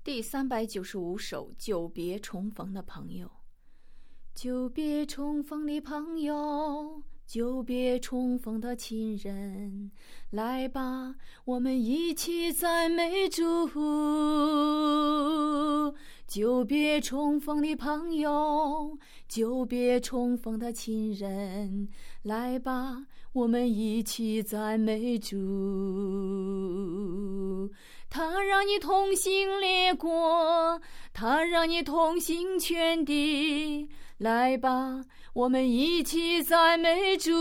第395首，久别重逢的朋友。久别重逢的朋友，久别重逢的亲人，来吧，我们一起赞美主。久别重逢的朋友，久别重逢的亲人，来吧，我们一起赞美主。他让你同行列国，他让你同行全地，来吧，我们一起赞美主。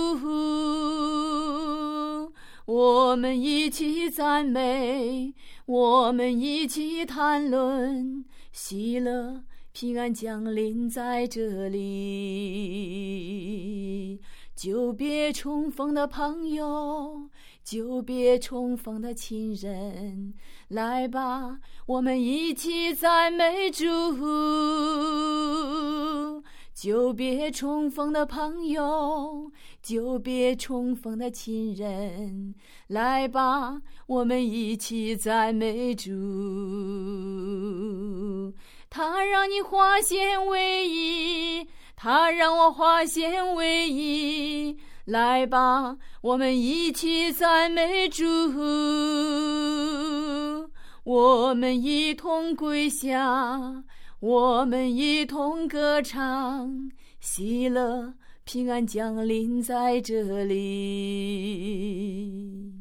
我们一起赞美，我们一起谈论，喜乐平安降临在这里。久别重逢的朋友，久别重逢的亲人，来吧，我们一起赞美主。久别重逢的朋友，久别重逢的亲人，来吧，我们一起赞美主。他让你化险为夷，他让我化险为夷，来吧，我们一起赞美主。我们一同跪下，我们一同歌唱，喜乐平安降临在这里。